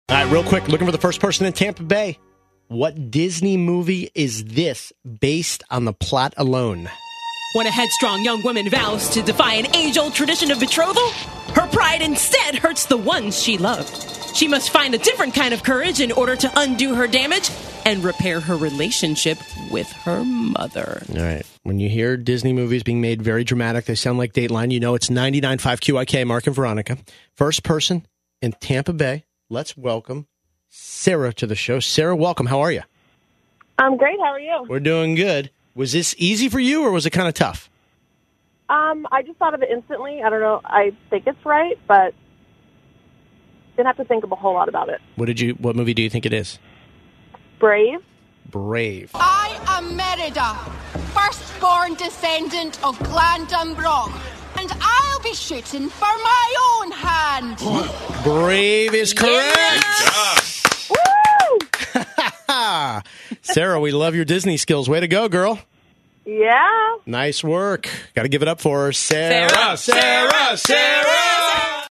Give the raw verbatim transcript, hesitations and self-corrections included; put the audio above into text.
All right, real quick, looking for the first person in Tampa Bay. What Disney movie is this based on the plot alone? When a headstrong young woman vows to defy an age-old tradition of betrothal, her pride instead hurts the ones she loved. She must find a different kind of courage in order to undo her damage and repair her relationship with her mother. All right. When you hear Disney movies being made very dramatic, they sound like Dateline. You know it's ninety-nine point five Q I K, Mark and Veronica. First person in Tampa Bay. Let's welcome Sarah to the show. Sarah, welcome. How are you? I'm great. How are you? We're doing good. Was this easy for you or was it kind of tough? Um, I just thought of it instantly. I don't know. I think it's right, but didn't have to think of a whole lot about it. What did you? What movie do you think it is? Brave. Brave. I am Merida, firstborn descendant of Clan Dunbrog, and I'll be shooting for my own hand. Brave is correct. Woo! Sarah, we love your Disney skills. Way to go, girl. Yeah. Nice work. Got to give it up for her. Sarah. Sarah. Sarah. Sarah. Sarah.